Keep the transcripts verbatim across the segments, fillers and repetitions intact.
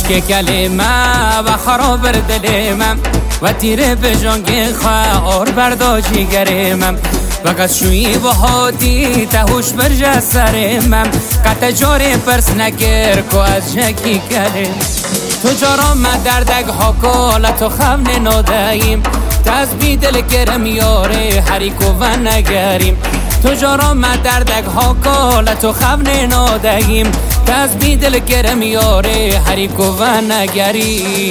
که کلمه و خراب دلمم و تیره به جانگ خواه اور برداجی گرمم و قصشوی و حادی تهوش برجه سرمم قطع جاره پرس نگر که از جکی کلم تو جارم دردگ ها کالا تو خون نادهیم تزبی دل کرم یاره حریکو و نگریم تو جارم دردگ ها کالا تو خون نادهیم تزبی دل کرم یاره حریکو و نگریم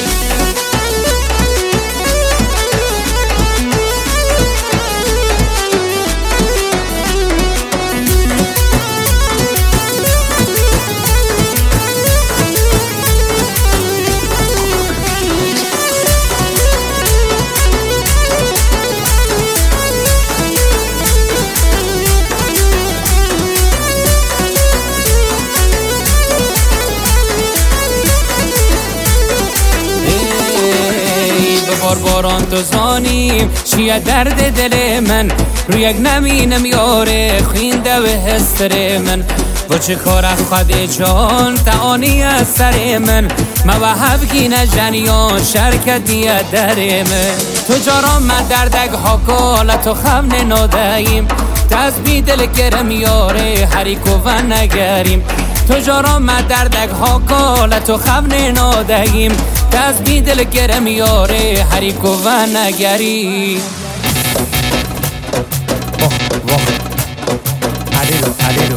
بار باران تو زانیم چیه درد دل من روی یک نمینم یاره خوینده و هستر من و چه کار خود جان تعانی از سر من ما و هفگین جنیان شرکتیه در من تو جارم من دردگ ها کالا تو خون نادهیم تزبی دل کرم یاره حریکو و نگریم تو جارم من دردگ ها کالا تو خون نادهیم تزبی دل کرم یاره حریکو و نگری واه واه علیلو علیلو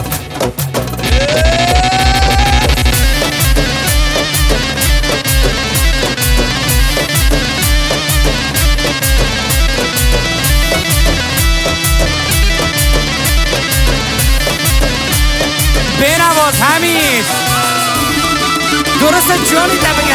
بنواز حمید درست جانی